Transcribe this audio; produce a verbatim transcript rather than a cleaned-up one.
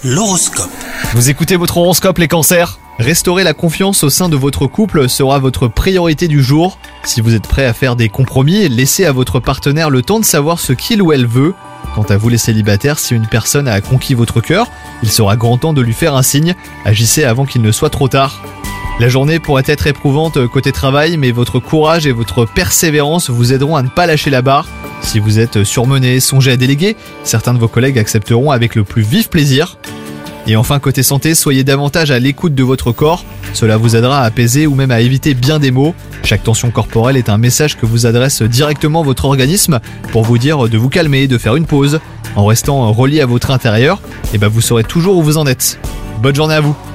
L'horoscope. Vous écoutez votre horoscope les cancers ? Restaurer la confiance au sein de votre couple sera votre priorité du jour. Si vous êtes prêt à faire des compromis, laissez à votre partenaire le temps de savoir ce qu'il ou elle veut. Quant à vous les célibataires, si une personne a conquis votre cœur, il sera grand temps de lui faire un signe. Agissez avant qu'il ne soit trop tard. La journée pourrait être éprouvante côté travail, mais votre courage et votre persévérance vous aideront à ne pas lâcher la barre. Si vous êtes surmené, songez à déléguer. Certains de vos collègues accepteront avec le plus vif plaisir. Et enfin, côté santé, soyez davantage à l'écoute de votre corps. Cela vous aidera à apaiser ou même à éviter bien des maux. Chaque tension corporelle est un message que vous adresse directement votre organisme pour vous dire de vous calmer, de faire une pause. En restant relié à votre intérieur, et ben vous saurez toujours où vous en êtes. Bonne journée à vous!